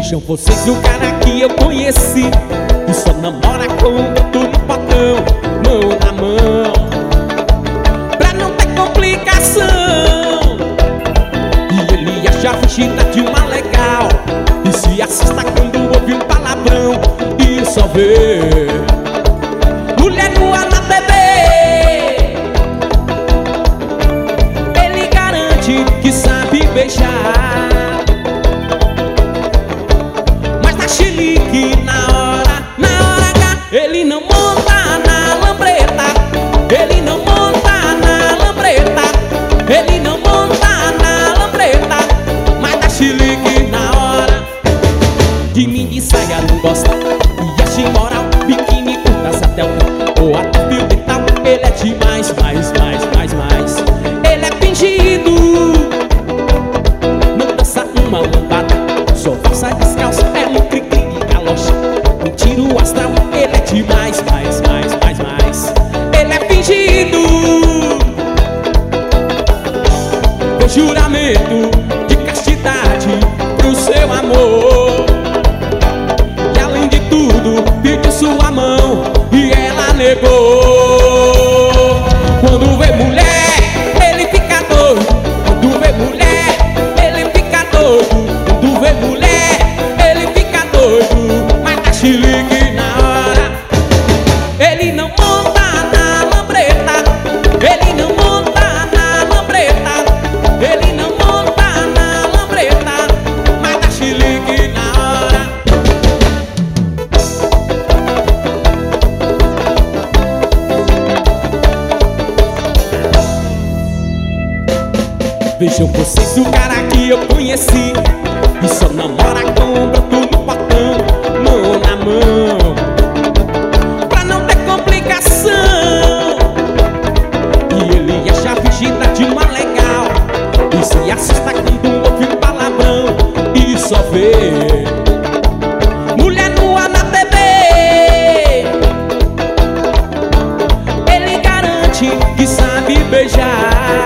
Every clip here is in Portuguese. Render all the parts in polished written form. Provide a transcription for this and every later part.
Vejam vocês o cara que eu conheci, que só namora com um boto no potão, mão na mão, pra não ter complicação. E ele acha a fugida de uma legal, e se assusta quando ouve um palavrão e só vê mulher nua na TV. Ele garante que sabe beijar, mas na chilique na hora H ele não monta na lambreta. Ele não monta na lambreta. Ele não monta na lambreta, mas na chilique na hora. De mini saia não gosta, e acha imoral biquíni curtas até o pé, ou até fio dental. Ele é demais, mais. Ele é fingido, não dança uma lambada, só força descalça, é um cri-cri de galocha, um tiro astral. Ele é demais, mais. Ele é fingido, com juramento de castidade pro seu amor. E além de tudo, pediu sua mão e ela negou. Quando vê mulher, ele fica doido. Quando vê mulher, ele fica doido. Quando vê mulher, ele fica doido. Mas tá chilique na hora. Ele não monta na lambreta. Ele não monta na lambreta. Ele não monta na lambreta, mas tá chilique na hora. Vejam vocês o cara que eu conheci, e só namora com um broto no potão, mão na mão, pra não ter complicação. E ele acha a fugida de uma legal, e se assusta quando ouve um palavrão e só vê mulher nua na TV. Ele garante que sabe beijar,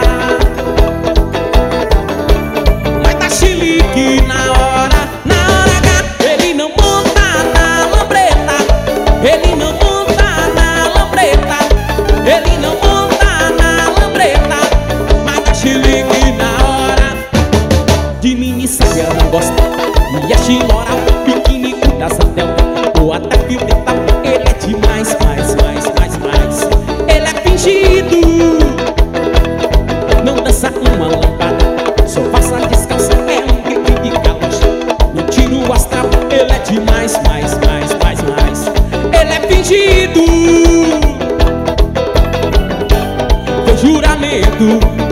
mas tá chilique na hora H. Ele não monta na lambreta. Ele não monta na lambreta. Ele não monta na lambreta, mas tá chilique na hora. De mini saia não gosta, e acha imoral biquíni curtas até o pé, ou até fio dental. Ele é demais, mais. Ele é fingido, não dança uma lampada, só passa descalça, é um grito de galocha, no tiro astral. Ele é demais, mais. Ele é fingido, com juramento